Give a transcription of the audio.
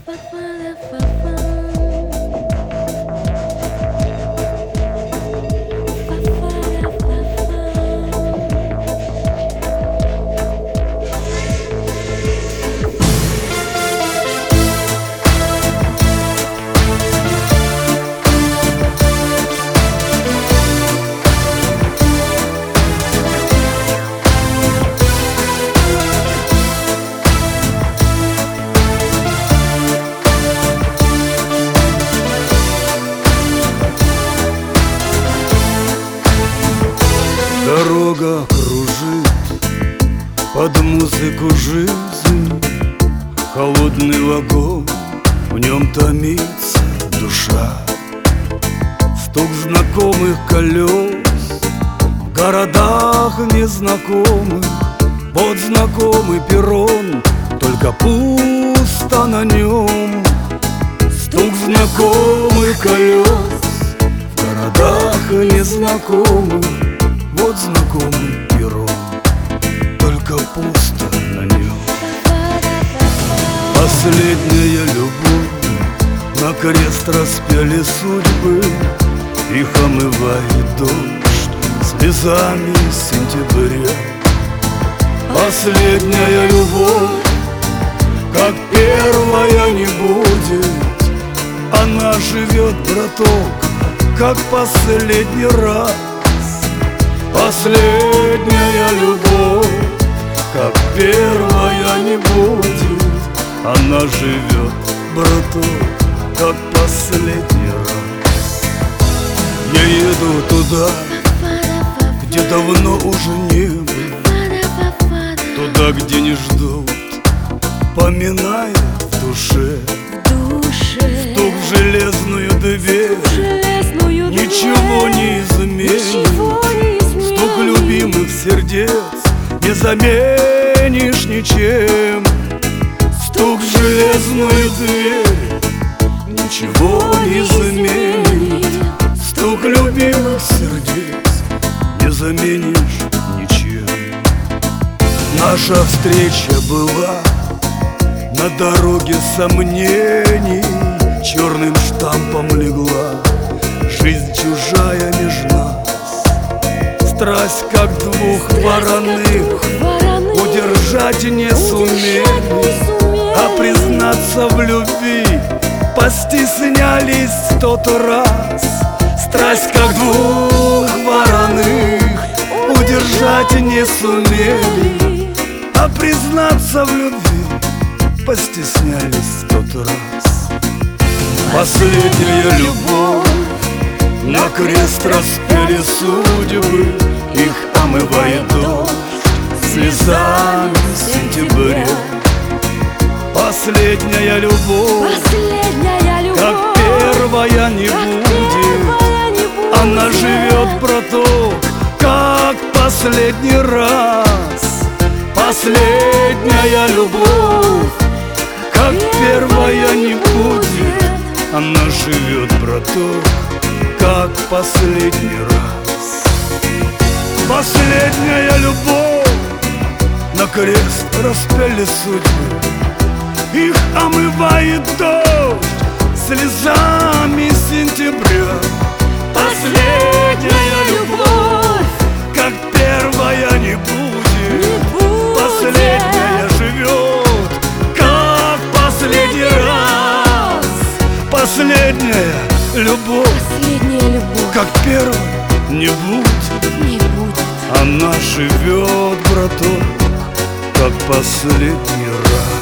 Дорога кружит под музыку жизни, холодный вагон, в нем томится душа. Стук знакомых колес в городах незнакомых, вот знакомый перрон, только пусто на нем. Стук знакомых колес в городах незнакомых, вот знакомый перрон, только пусто на нем. Последняя любовь, на крест распяли судьбы, их омывает дождь слезами сентября. Последняя любовь, как первая, не будет. Она живет, браток, как последний раз. Последняя любовь, как первая, не будет. Она живет, браток, как последний раз. Я еду туда, где давно уже не был, туда, где не ждут, поминая в душе. Стук в железную дверь ничего не изменит. Стук любимых сердец не заменишь ничем. Стук в железную дверь ничего не заменит. Стук любимых сердец не заменишь ничем. Наша встреча была на дороге сомнений, черным штампом легла жизнь чужая меж нас. Страсть, как двух вороных, удержать не сумели, а признаться в любви постеснялись в тот раз. Страсть, как двух вороных, удержать не сумели, а признаться в любви постеснялись в тот раз. Последняя любовь, на крест распяли судьбы, их омывает дождь слезами сентября. Последняя любовь, как первая, не будет. Она живет, браток, как последний раз. Последняя любовь, как первая, не будет. Она живет, браток, как последний раз. Последняя любовь, на крест распяли судьбы, их омывает дождь слезами сентября. Последняя любовь, как первая, не будет. Последняя живет, как последний раз. Последняя любовь, как первая, не будет. Она живет, браток, как последний раз.